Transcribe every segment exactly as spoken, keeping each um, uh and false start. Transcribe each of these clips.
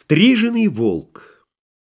Стриженный волк.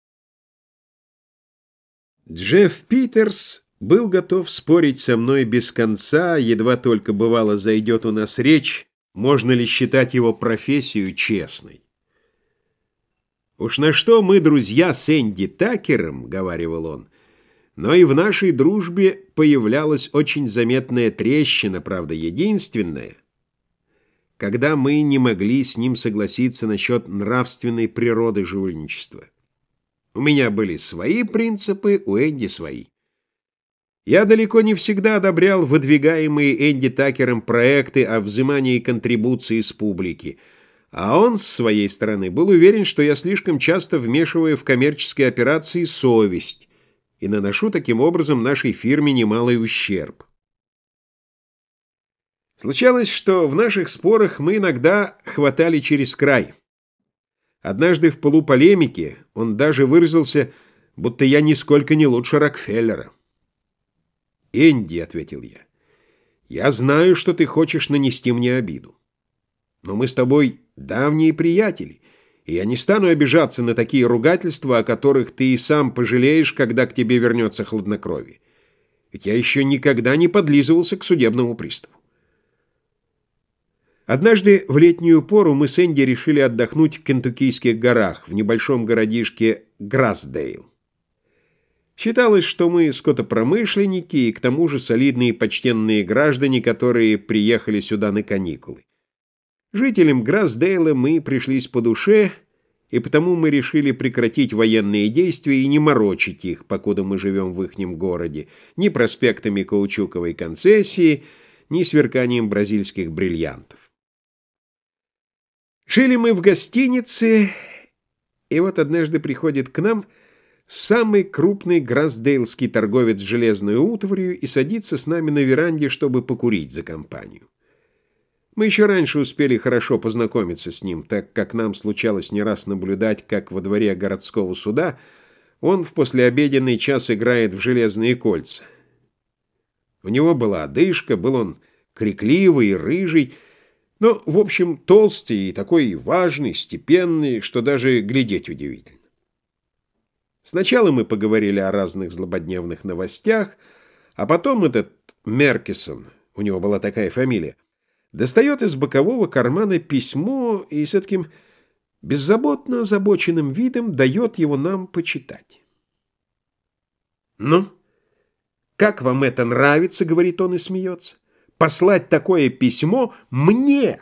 Джефф Питерс был готов спорить со мной без конца, едва только бывало зайдет у нас речь, можно ли считать его профессию честной. «Уж на что мы друзья с Энди Такером», — говаривал он, — «но и в нашей дружбе появлялась очень заметная трещина, правда, единственная, когда мы не могли с ним согласиться насчет нравственной природы жульничества. У меня были свои принципы, у Энди свои. Я далеко не всегда одобрял выдвигаемые Энди Такером проекты о взимании контрибуции с публики, а он, с своей стороны, был уверен, что я слишком часто вмешиваю в коммерческие операции совесть и наношу таким образом нашей фирме немалый ущерб. Случалось, что в наших спорах мы иногда хватали через край. Однажды в полуполемике он даже выразился, будто я нисколько не лучше Рокфеллера. «Энди», — ответил я, — «я знаю, что ты хочешь нанести мне обиду. Но мы с тобой давние приятели, и я не стану обижаться на такие ругательства, о которых ты и сам пожалеешь, когда к тебе вернется хладнокровие. Ведь я еще никогда не подлизывался к судебному приставу». Однажды в летнюю пору мы с Энди решили отдохнуть в Кентуккийских горах, в небольшом городишке Грассдейл. Считалось, что мы скотопромышленники и к тому же солидные почтенные граждане, которые приехали сюда на каникулы. Жителям Грассдейла мы пришлись по душе, и потому мы решили прекратить военные действия и не морочить их, покуда мы живем в ихнем городе, ни проспектами каучуковой концессии, ни сверканием бразильских бриллиантов. Жили мы в гостинице, и вот однажды приходит к нам самый крупный грассдейлский торговец железной утварью и садится с нами на веранде, чтобы покурить за компанию. Мы еще раньше успели хорошо познакомиться с ним, так как нам случалось не раз наблюдать, как во дворе городского суда он в послеобеденный час играет в железные кольца. У него была одышка, был он крикливый и рыжий, но, в общем, толстый и такой важный, степенный, что даже глядеть удивительно. Сначала мы поговорили о разных злободневных новостях, а потом этот Меркисон, у него была такая фамилия, достает из бокового кармана письмо и с таким беззаботно озабоченным видом дает его нам почитать. «Ну, как вам это нравится?» — говорит он и смеется. «Послать такое письмо мне!»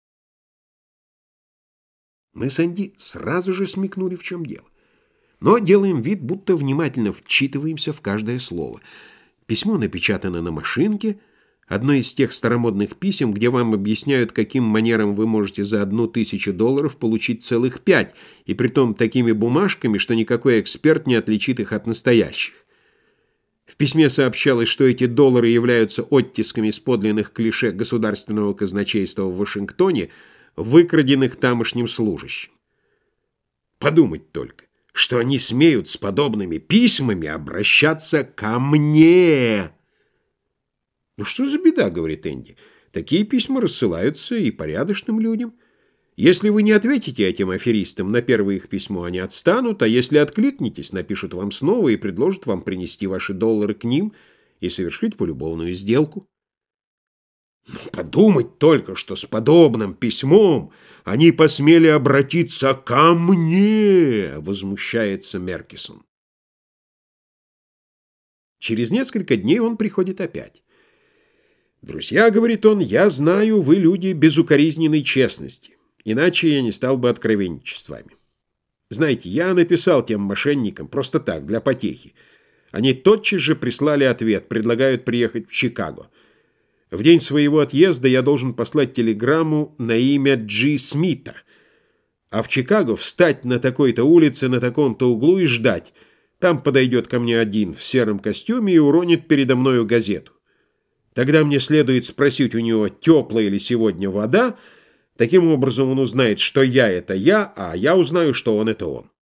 Мы с Энди сразу же смекнули, в чем дело. Но делаем вид, будто внимательно вчитываемся в каждое слово. Письмо напечатано на машинке, одно из тех старомодных писем, где вам объясняют, каким манером вы можете за одну тысячу долларов получить целых пять, и притом такими бумажками, что никакой эксперт не отличит их от настоящих. В письме сообщалось, что эти доллары являются оттисками с подлинных клише государственного казначейства в Вашингтоне, выкраденных тамошним служащим. Подумать только, что они смеют с подобными письмами обращаться ко мне. «Ну что за беда?» — говорит Энди. «Такие письма рассылаются и порядочным людям. Если вы не ответите этим аферистам на первое их письмо, они отстанут, а если откликнетесь, напишут вам снова и предложат вам принести ваши доллары к ним и совершить полюбовную сделку». «Ну, подумать только, что с подобным письмом они посмели обратиться ко мне!» — возмущается Меркисон. Через несколько дней он приходит опять. «Друзья, — говорит он, — я знаю, вы люди безукоризненной честности. Иначе я не стал бы откровенничать с вами. Знаете, я написал тем мошенникам просто так, для потехи. Они тотчас же прислали ответ, предлагают приехать в Чикаго. В день своего отъезда я должен послать телеграмму на имя Джи Смита, а в Чикаго встать на такой-то улице, на таком-то углу и ждать. Там подойдет ко мне один в сером костюме и уронит передо мною газету. Тогда мне следует спросить у него, теплая ли сегодня вода. Таким образом он узнает, что я — это я, а я узнаю, что он — это он».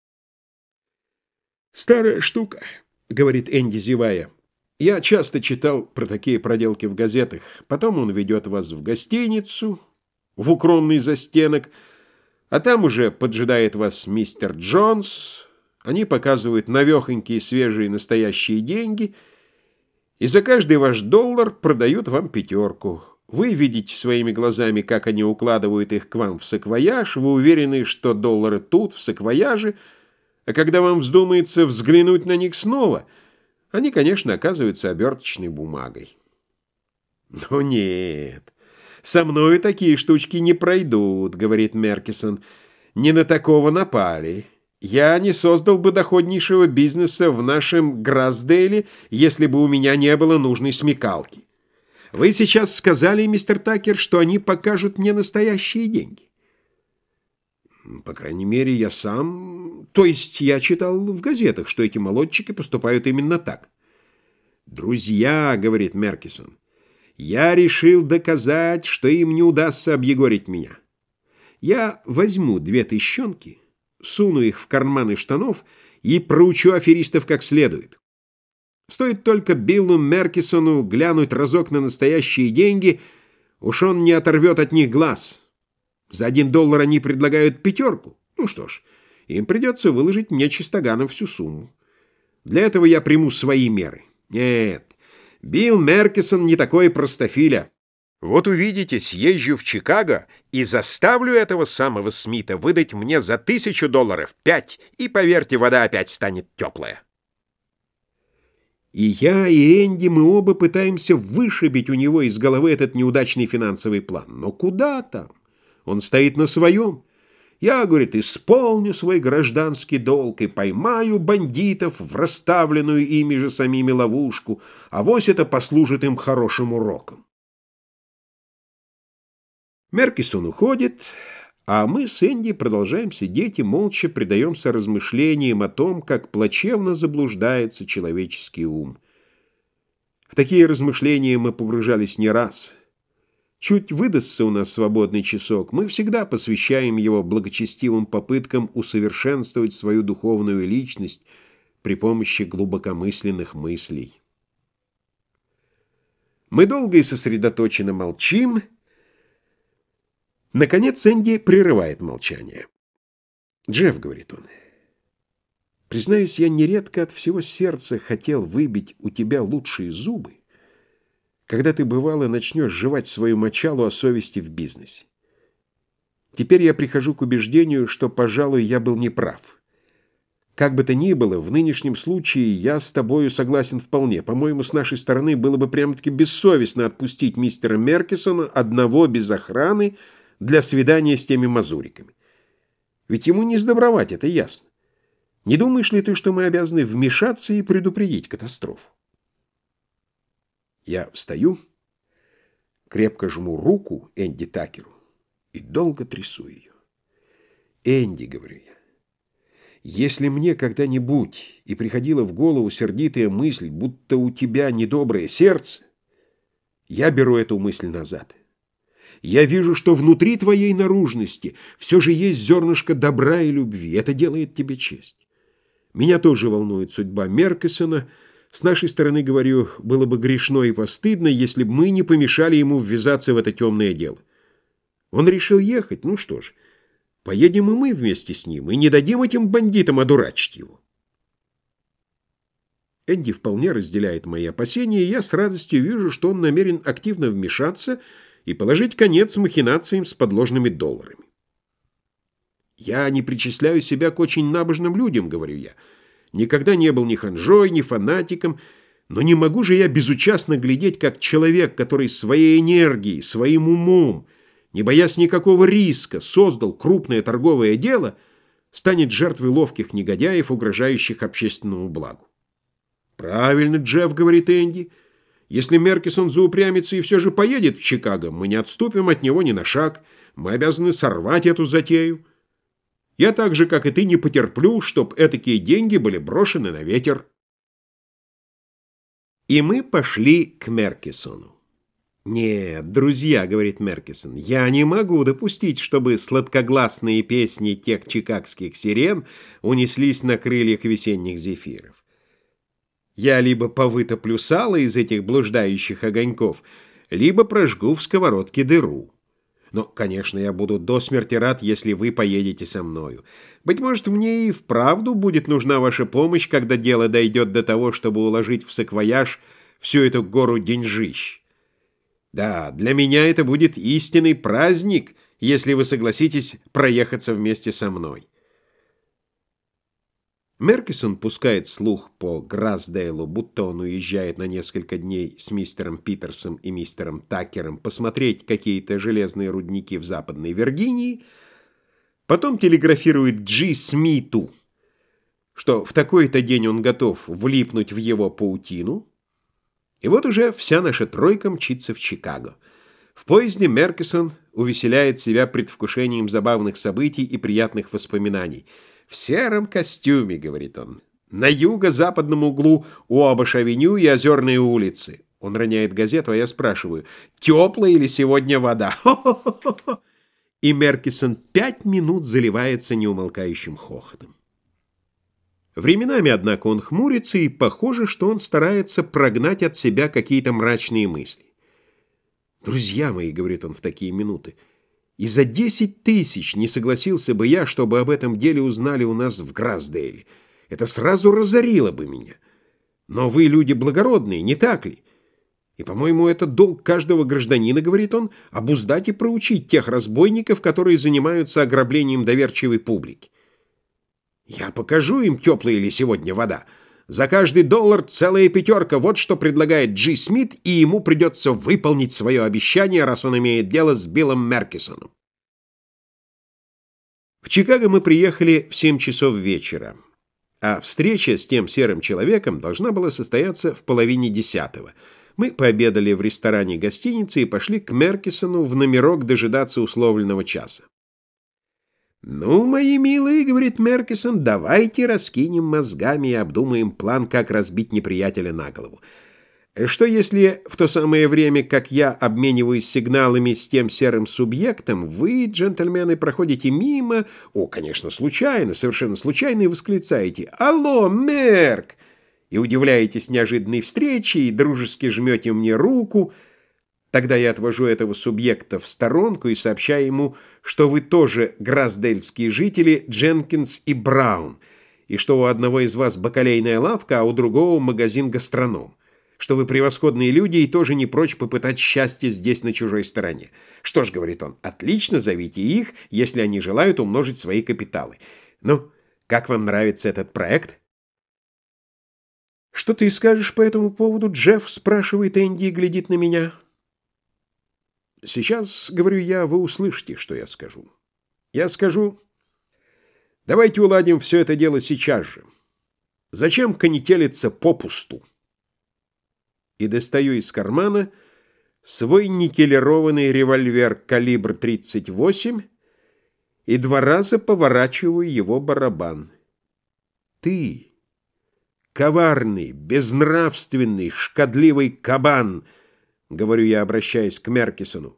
«Старая штука», — говорит Энди, зевая. «Я часто читал про такие проделки в газетах. Потом он ведет вас в гостиницу, в укромный застенок, А там уже поджидает вас мистер Джонс. Они показывают навехонькие свежие настоящие деньги, и за каждый ваш доллар продают вам пятерку. Вы видите своими глазами, как они укладывают их к вам в саквояж, вы уверены, что доллары тут, в саквояже, а когда вам вздумается взглянуть на них снова, они, конечно, оказываются оберточной бумагой. Но нет, со мною такие штучки не пройдут, говорит Меркисон. Не на такого напали. Я не создал бы доходнейшего бизнеса в нашем Грасдейле, если бы у меня не было нужной смекалки. Вы сейчас сказали, мистер Такер, что они покажут мне настоящие деньги. По крайней мере, я сам... То есть я читал в газетах, что эти молодчики поступают именно так. «Друзья», — говорит Меркисон, — «я решил доказать, что им не удастся объегорить меня. Я возьму две тыщенки, суну их в карманы штанов и проучу аферистов как следует. Стоит только Биллу Меркисону глянуть разок на настоящие деньги, уж он не оторвет от них глаз. За один доллар они предлагают пятерку. Ну что ж, им придется выложить мне чистоганом всю сумму. Для этого я приму свои меры. Нет, Билл Меркисон не такой простофиля. Вот увидите, съезжу в Чикаго и заставлю этого самого Смита выдать мне за тысячу долларов пять, и, поверьте, вода опять станет теплая». И я, и Энди, мы оба пытаемся вышибить у него из головы этот неудачный финансовый план. Но куда там? Он стоит на своем. Я, говорит, исполню свой гражданский долг и поймаю бандитов в расставленную ими же самими ловушку, а вось это послужит им хорошим уроком. Меркисон уходит, а мы с Энди продолжаем сидеть и молча предаемся размышлениям о том, как плачевно заблуждается человеческий ум. В такие размышления мы погружались не раз. Чуть выдастся у нас свободный часок, мы всегда посвящаем его благочестивым попыткам усовершенствовать свою духовную личность при помощи глубокомысленных мыслей. Мы долго и сосредоточенно молчим. Наконец Энди прерывает молчание. «Джефф», — говорит он, — «признаюсь, я нередко от всего сердца хотел выбить у тебя лучшие зубы, когда ты, бывало, начнешь жевать свою мочалу о совести в бизнесе. Теперь я прихожу к убеждению, что, пожалуй, я был неправ. Как бы то ни было, в нынешнем случае я с тобою согласен вполне. По-моему, с нашей стороны было бы прямо-таки бессовестно отпустить мистера Меркисона одного без охраны для свидания с теми мазуриками. Ведь ему не сдобровать, это ясно. Не думаешь ли ты, что мы обязаны вмешаться и предупредить катастрофу?» Я встаю, крепко жму руку Энди Такеру и долго трясу ее. «Энди, — говорю я, — если мне когда-нибудь и приходила в голову сердитая мысль, будто у тебя недоброе сердце, я беру эту мысль назад. Я вижу, что внутри твоей наружности все же есть зернышко добра и любви. Это делает тебе честь. Меня тоже волнует судьба Меркисона. С нашей стороны, говорю, было бы грешно и постыдно, если бы мы не помешали ему ввязаться в это темное дело. Он решил ехать, ну что ж, поедем и мы вместе с ним, и не дадим этим бандитам одурачить его». Энди вполне разделяет мои опасения, и я с радостью вижу, что он намерен активно вмешаться и положить конец махинациям с подложными долларами. «Я не причисляю себя к очень набожным людям, — говорю я, — никогда не был ни ханжой, ни фанатиком, но не могу же я безучастно глядеть, как человек, который своей энергией, своим умом, не боясь никакого риска, создал крупное торговое дело, станет жертвой ловких негодяев, угрожающих общественному благу». «Правильно, Джефф, — говорит Энди, — если Меркисон заупрямится и все же поедет в Чикаго, мы не отступим от него ни на шаг, мы обязаны сорвать эту затею. Я так же, как и ты, не потерплю, чтоб этакие деньги были брошены на ветер». И мы пошли к Меркисону. «Нет, друзья, — говорит Меркисон, — я не могу допустить, чтобы сладкогласные песни тех чикагских сирен унеслись на крыльях весенних зефиров. Я либо повытоплю сало из этих блуждающих огоньков, либо прожгу в сковородке дыру. Но, конечно, я буду до смерти рад, если вы поедете со мною. Быть может, мне и вправду будет нужна ваша помощь, когда дело дойдет до того, чтобы уложить в саквояж всю эту гору деньжищ. Да, для меня это будет истинный праздник, если вы согласитесь проехаться вместе со мной. Меркисон пускает слух по Грасдейлу, будто он уезжает на несколько дней с мистером Питерсом и мистером Такером посмотреть какие-то железные рудники в Западной Виргинии, потом телеграфирует Джи Смиту, что в такой-то день он готов влипнуть в его паутину, и вот уже вся наша тройка мчится в Чикаго. В поезде Меркисон увеселяет себя предвкушением забавных событий и приятных воспоминаний. «В сером костюме», — говорит он, — «на юго-западном углу Уобаш-авеню и Озерные улицы». Он роняет газету, а я спрашиваю, теплая или сегодня вода? Хо-хо-хо-хо! И Меркисон пять минут заливается неумолкающим хохотом. Временами, однако, он хмурится, и похоже, что он старается прогнать от себя какие-то мрачные мысли. «Друзья мои», — говорит он в такие минуты, — «и за десять тысяч не согласился бы я, чтобы об этом деле узнали у нас в Грасдейле. Это сразу разорило бы меня. Но вы люди благородные, не так ли? И, по-моему, это долг каждого гражданина, — говорит он, — обуздать и проучить тех разбойников, которые занимаются ограблением доверчивой публики. Я покажу им, теплая ли сегодня вода. За каждый доллар целая пятерка, вот что предлагает Джи Смит, и ему придется выполнить свое обещание, раз он имеет дело с Биллом Меркисоном». В Чикаго мы приехали в семь часов вечера, а встреча с тем серым человеком должна была состояться в половине десятого. Мы пообедали в ресторане гостиницы и пошли к Меркисону в номерок дожидаться условленного часа. «Ну, мои милые, — говорит Меркисон, — давайте раскинем мозгами и обдумаем план, как разбить неприятеля на голову. Что если в то самое время, как я обмениваюсь сигналами с тем серым субъектом, вы, джентльмены, проходите мимо, о, конечно, случайно, совершенно случайно, и восклицаете: «Алло, Мерк!» и удивляетесь неожиданной встрече, и дружески жмете мне руку. Тогда я отвожу этого субъекта в сторонку и сообщаю ему, что вы тоже грасдейльские жители Дженкинс и Браун, и что у одного из вас бакалейная лавка, а у другого магазин-гастроном, что вы превосходные люди и тоже не прочь попытать счастье здесь, на чужой стороне. Что ж, — говорит он, — отлично, зовите их, если они желают умножить свои капиталы. Ну, как вам нравится этот проект? «Что ты скажешь по этому поводу, Джефф?» — спрашивает Энди и глядит на меня. «Сейчас, — говорю я, — вы услышите, что я скажу. Я скажу: давайте уладим все это дело сейчас же. Зачем конетелиться попусту?» И достаю из кармана свой никелированный револьвер калибр тридцать восемь и два раза поворачиваю его барабан. «Ты, коварный, безнравственный, шкодливый кабан, — говорю я, обращаясь к Меркисону,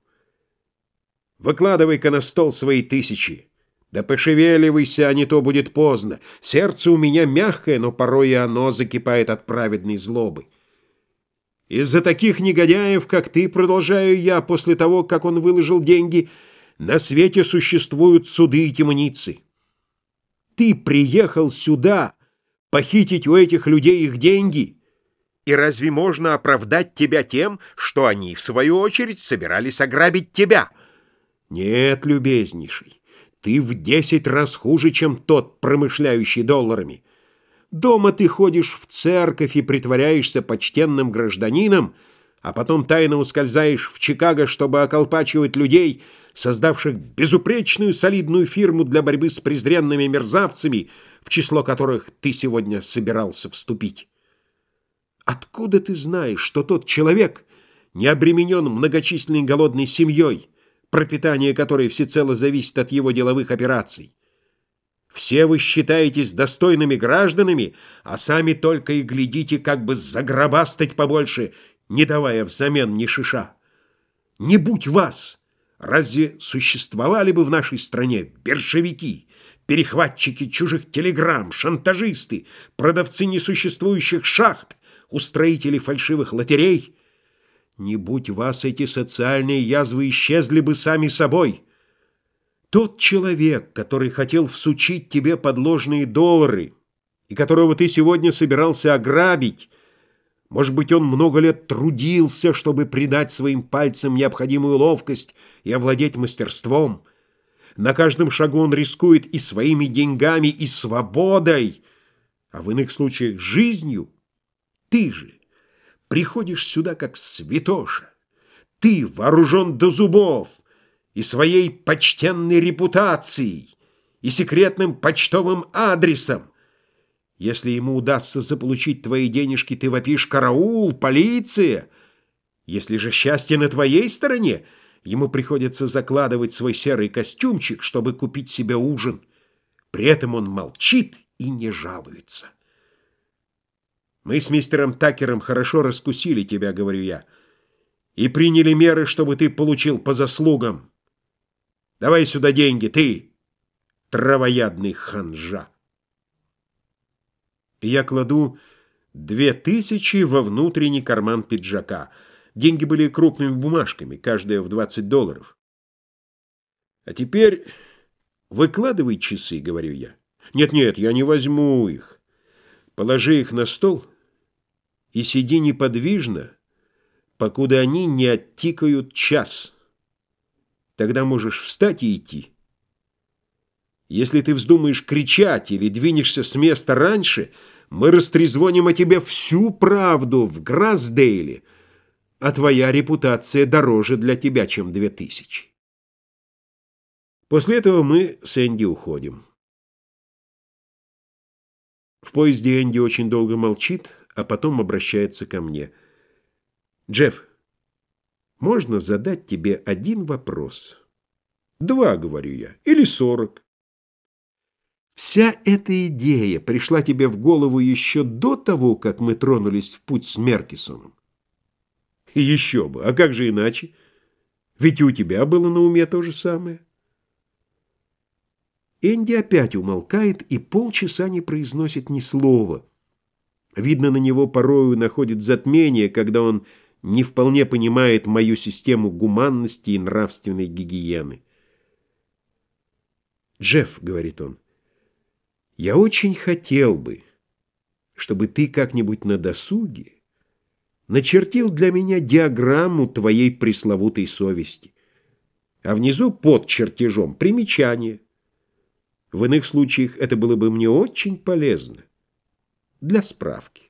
— выкладывай-ка на стол свои тысячи. Да пошевеливайся, а не то будет поздно. Сердце у меня мягкое, но порой и оно закипает от праведной злобы. Из-за таких негодяев, как ты, — продолжаю я, после того, как он выложил деньги, — на свете существуют суды и темницы. Ты приехал сюда похитить у этих людей их деньги, и разве можно оправдать тебя тем, что они, в свою очередь, собирались ограбить тебя? Нет, любезнейший, ты в десять раз хуже, чем тот, промышляющий долларами. Дома ты ходишь в церковь и притворяешься почтенным гражданином, а потом тайно ускользаешь в Чикаго, чтобы околпачивать людей, создавших безупречную солидную фирму для борьбы с презренными мерзавцами, в число которых ты сегодня собирался вступить. Откуда ты знаешь, что тот человек не обременен многочисленной голодной семьей, пропитание которой всецело зависит от его деловых операций? Все вы считаетесь достойными гражданами, а сами только и глядите, как бы загробастать побольше, не давая взамен ни шиша. Не будь вас, разве существовали бы в нашей стране большевики, перехватчики чужих телеграмм, шантажисты, продавцы несуществующих шахт, устроители фальшивых лотерей? Не будь вас, эти социальные язвы исчезли бы сами собой. Тот человек, который хотел всучить тебе подложные доллары и которого ты сегодня собирался ограбить, может быть, он много лет трудился, чтобы придать своим пальцам необходимую ловкость и овладеть мастерством. На каждом шагу он рискует и своими деньгами, и свободой, а в иных случаях жизнью. Ты же приходишь сюда как святоша. Ты вооружен до зубов и своей почтенной репутацией, и секретным почтовым адресом. Если ему удастся заполучить твои денежки, ты вопишь: «Караул! Полиция!» Если же счастье на твоей стороне, ему приходится закладывать свой серый костюмчик, чтобы купить себе ужин. При этом он молчит и не жалуется. Мы с мистером Такером хорошо раскусили тебя, говорю я, и приняли меры, чтобы ты получил по заслугам. Давай сюда деньги, ты, травоядный ханжа. И я кладу две тысячи во внутренний карман пиджака. Деньги были крупными бумажками, каждая в двадцать долларов. А теперь выкладывай часы, говорю я. Нет-нет, я не возьму их. Положи их на стол и сиди неподвижно, покуда они не оттикают час. Тогда можешь встать и идти. Если ты вздумаешь кричать или двинешься с места раньше, мы растрезвоним о тебе всю правду в Грассдейле, а твоя репутация дороже для тебя, чем две тысячи. После этого мы с Энди уходим. В поезде Энди очень долго молчит, а потом обращается ко мне. «Джефф, можно задать тебе один вопрос?» «Два, — говорю я, — или сорок». «Вся эта идея пришла тебе в голову еще до того, как мы тронулись в путь с Меркисоном?» «Еще бы! А как же иначе? Ведь и у тебя было на уме то же самое». Энди опять умолкает и полчаса не произносит ни слова. Видно, на него порою находит затмение, когда он не вполне понимает мою систему гуманности и нравственной гигиены. «Джефф, — говорит он, — я очень хотел бы, чтобы ты как-нибудь на досуге начертил для меня диаграмму твоей пресловутой совести, а внизу под чертежом примечание. В иных случаях это было бы мне очень полезно для справки».